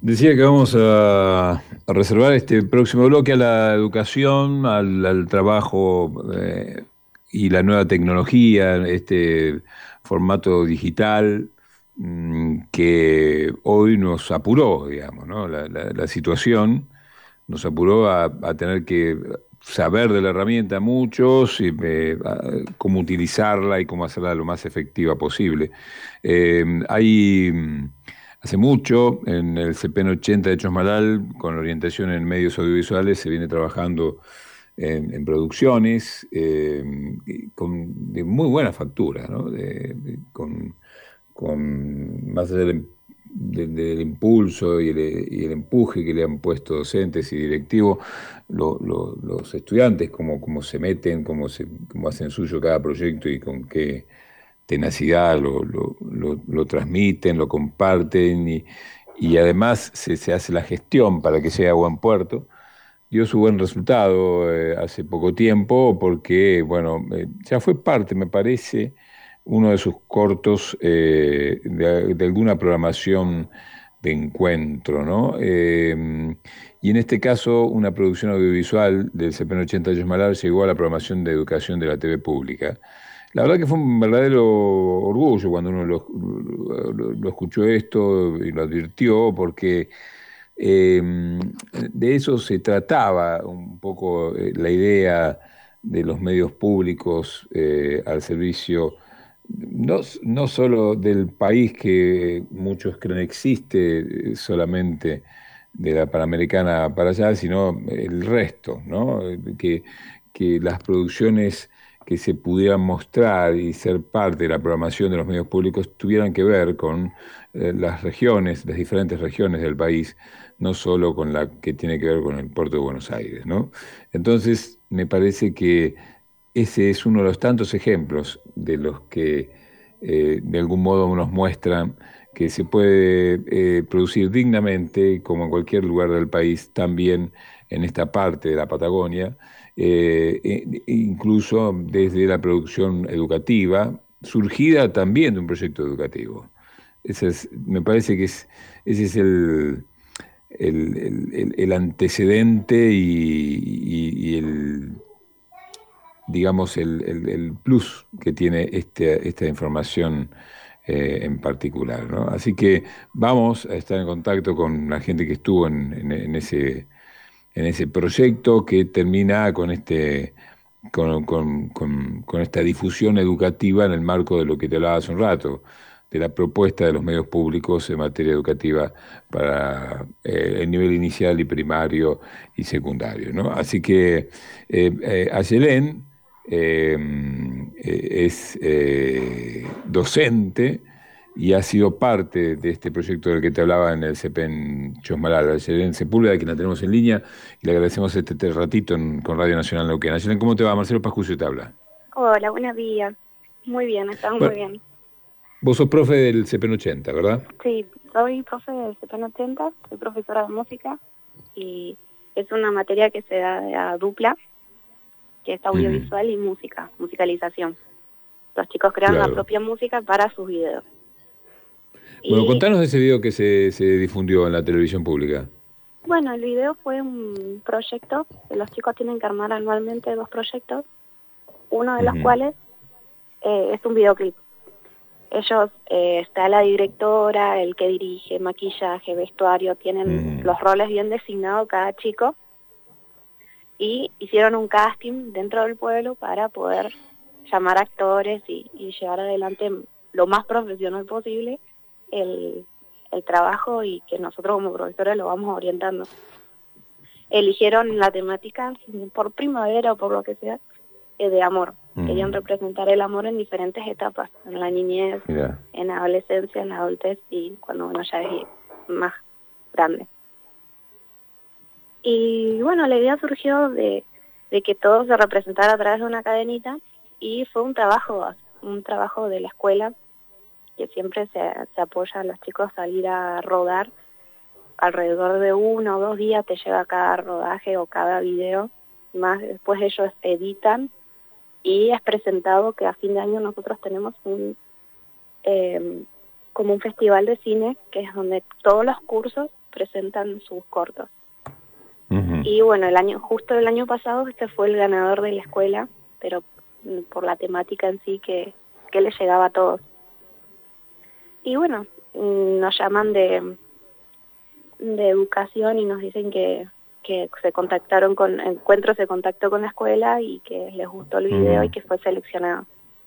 Decía que vamos a reservar este próximo bloque a la educación, al trabajo y la nueva tecnología, este formato digital que hoy nos apuró, digamos, ¿no? La situación nos apuró a tener que saber de la herramienta muchos, y, cómo utilizarla y cómo hacerla lo más efectiva posible. Hace mucho, en el CPN 80 de Chosmalal, con orientación en medios audiovisuales, se viene trabajando en producciones de muy buena factura, ¿no? Más allá del impulso y el empuje que le han puesto docentes y directivos, los estudiantes, cómo se meten, cómo hacen suyo cada proyecto y con qué tenacidad lo transmiten, lo comparten y además se hace la gestión para que llegue a buen puerto. Dio su buen resultado hace poco tiempo porque, bueno, ya fue parte, me parece, uno de sus cortos de alguna programación de encuentro, ¿no? Y en este caso, una producción audiovisual del CPN 80 de Yosmalar llegó a la programación de educación de la TV pública. La verdad que fue un verdadero orgullo cuando uno lo escuchó esto y lo advirtió, porque de eso se trataba un poco la idea de los medios públicos al servicio no solo del país que muchos creen existe solamente de la Panamericana para allá, sino el resto, ¿no? Que las producciones que se pudieran mostrar y ser parte de la programación de los medios públicos tuvieran que ver con las regiones, las diferentes regiones del país, no solo con la que tiene que ver con el puerto de Buenos Aires, ¿no? Entonces, me parece que ese es uno de los tantos ejemplos de los que de algún modo nos muestran que se puede producir dignamente, como en cualquier lugar del país, también en esta parte de la Patagonia, incluso desde la producción educativa, surgida también de un proyecto educativo. Me parece que ese es el antecedente y el, digamos, el plus que tiene esta información en particular, ¿no? Así que vamos a estar en contacto con la gente que estuvo en ese proyecto que termina con esta difusión educativa en el marco de lo que te hablaba hace un rato, de la propuesta de los medios públicos en materia educativa para el nivel inicial y primario y secundario, ¿no? Así que Ayelén es docente y ha sido parte de este proyecto del que te hablaba en el CEPEN Chosmalal, Ayelén Sepúlveda, que la tenemos en línea, y le agradecemos este ratito con Radio Nacional Neuquén. Ayelén, ¿cómo te va? Marcelo Pascucio te habla. Hola, buenos días. Muy bien, estamos muy Bueno, bien. vos sos profe del CEPEN 80, ¿verdad? Sí, soy profe del CPN 80, soy profesora de música y es una materia que se da de a dupla, que es Ujú. audiovisual y música, musicalización. Los chicos crean la Claro. propia música para sus videos. Bueno, Y contanos de ese video que se difundió en la televisión pública. bueno, el video fue un proyecto, que los chicos tienen que armar anualmente dos proyectos, uno de los Ujú. cuales es un videoclip. Ellos, está la directora, el que dirige, maquillaje, vestuario, tienen Ujú. los roles bien designados cada chico y hicieron un casting dentro del pueblo para poder llamar actores y llevar adelante lo más profesional posible el, el trabajo y que nosotros como profesores lo vamos orientando. Eligieron la temática por primavera o por lo que sea, de amor. Querían Ujú. representar el amor en diferentes etapas, en la niñez, Mirá. en la adolescencia, en la adultez y cuando uno ya es más grande. Y bueno, la idea surgió de que todo se representara a través de una cadenita y fue un trabajo de la escuela que siempre se apoya a los chicos a salir a rodar. Alrededor de 1 o 2 días te lleva cada rodaje o cada video, más después ellos editan y es presentado que a fin de año nosotros tenemos eh, como un festival de cine, que es donde todos los cursos presentan sus cortos. Ujú. Y bueno, justo el año pasado este fue el ganador de la escuela, pero por la temática en sí que le llegaba a todos. Y bueno, nos llaman de educación y nos dicen que se contactaron Encuentro se contactó con la escuela y que les gustó el video y Ujú. que fue seleccionado.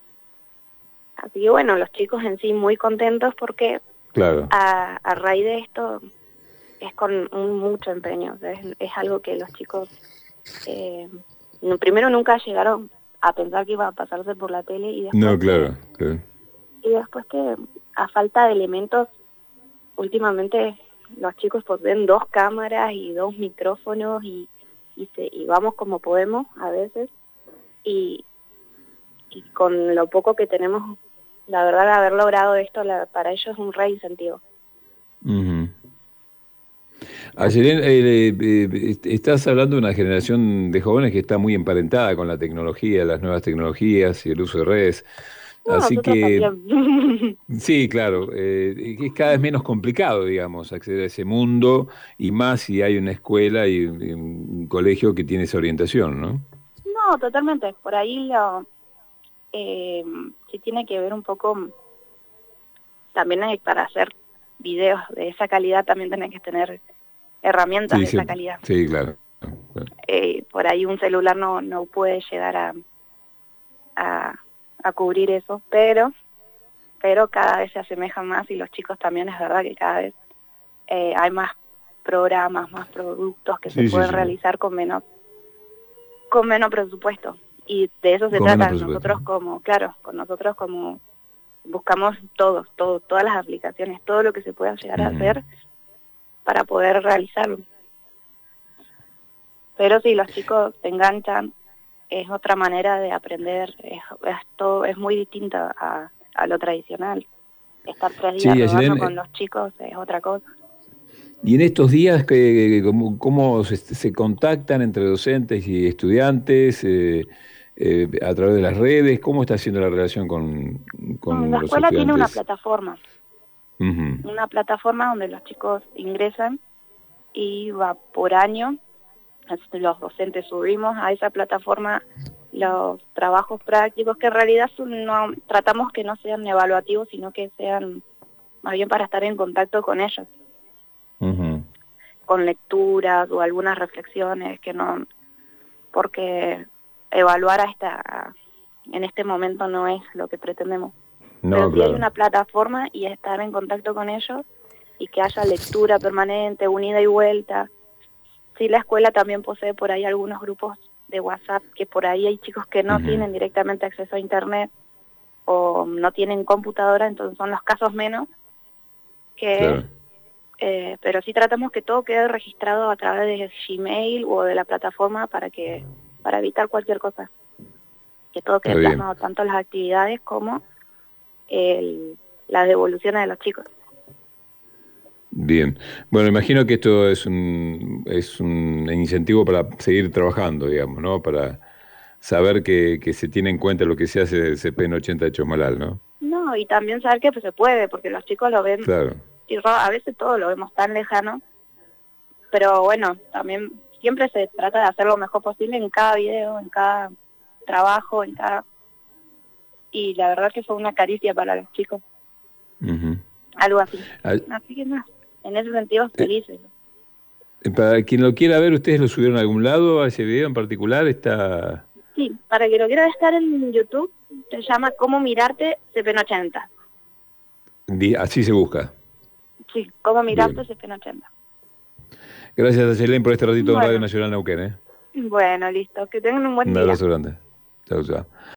Así que bueno, los chicos en sí muy contentos porque Claro. a raíz de esto es con mucho empeño. O sea, es algo que los chicos eh, primero nunca llegaron a pensar que iba a pasarse por la tele No, claro, claro. y después que a falta de elementos últimamente los chicos poseen 2 cámaras y 2 micrófonos y vamos como podemos a veces y, y con lo poco que tenemos, la verdad haber logrado esto para ellos es un re incentivo. Ujú. Ayelen, estás hablando de una generación de jóvenes que está muy emparentada con la tecnología, las nuevas tecnologías y el uso de redes. No, Así nosotros que también. sí, claro, es cada vez menos complicado, digamos, acceder a ese mundo y más si hay una escuela y un colegio que tiene esa orientación, ¿no? No, totalmente. Por ahí eh, sí tiene que ver un poco, también para hacer videos de esa calidad también tenés que tener herramientas Sí, de sí, esa calidad. sí, claro. Claro. Por ahí un celular no puede llegar a, a cubrir eso, pero cada vez se asemeja más y los chicos también es verdad que cada vez hay más programas, más productos que se Sí, sí, pueden sí. realizar con menos presupuesto. Y de eso se Con menos trata. presupuesto. Con nosotros como buscamos todas las aplicaciones, todo lo que se pueda llegar a Ujú. hacer para poder realizarlo. Pero si los chicos se enganchan, es otra manera de aprender, es muy distinta a lo tradicional. Estar 3 días Sí, rodando Ayelen, con los chicos es otra cosa. y en estos días, ¿cómo se contactan entre docentes y estudiantes a través de las redes? ¿Cómo está siendo la relación La con los escuela tiene estudiantes? Ujú. una plataforma donde los chicos ingresan y va por año. Los docentes subimos a esa plataforma los trabajos prácticos que en realidad no tratamos que no sean evaluativos, sino que sean más bien para estar en contacto con ellos, Ujú. con lecturas o algunas reflexiones que no, porque evaluar en este momento no es lo que pretendemos. Pero No, sí hay claro. una plataforma y estar en contacto con ellos y que haya lectura permanente, unida y vuelta. Sí, la escuela también posee por ahí algunos grupos de WhatsApp, que por ahí hay chicos que no Ujú. tienen directamente acceso a Internet o no tienen computadora, entonces son los casos menos, que Claro. pero sí tratamos que todo quede registrado a través de Gmail o de la plataforma para evitar cualquier cosa, que todo Está quede bien. plasmado, tanto las actividades como las devoluciones de los chicos. Bien. Bueno, imagino que esto es un incentivo para seguir trabajando, digamos, ¿no? Para saber que se tiene en cuenta lo que se hace del CP80 de Chosmalal, ¿no? No, y también saber que pues, se puede, porque los chicos lo ven, Claro. y a veces todo lo vemos tan lejano, pero bueno, también siempre se trata de hacer lo mejor posible en cada video, en cada trabajo, y la verdad que fue una caricia para los chicos, Ujú. algo así. Ah, Así que nada, en ese sentido eh, felices. para quien lo quiera ver, ¿ustedes lo subieron a algún lado, a ese video en particular? Está... Sí, para que lo quiera estar en YouTube, se llama Cómo mirarte CP80. Así se busca. Sí, Cómo mirarte Bien. CP80. Gracias, Ayelen, por este ratito en Radio Bueno, Nacional Neuquén, ¿eh? bueno, listo. Que tengan un buen Un día. abrazo grande. Chao, chao.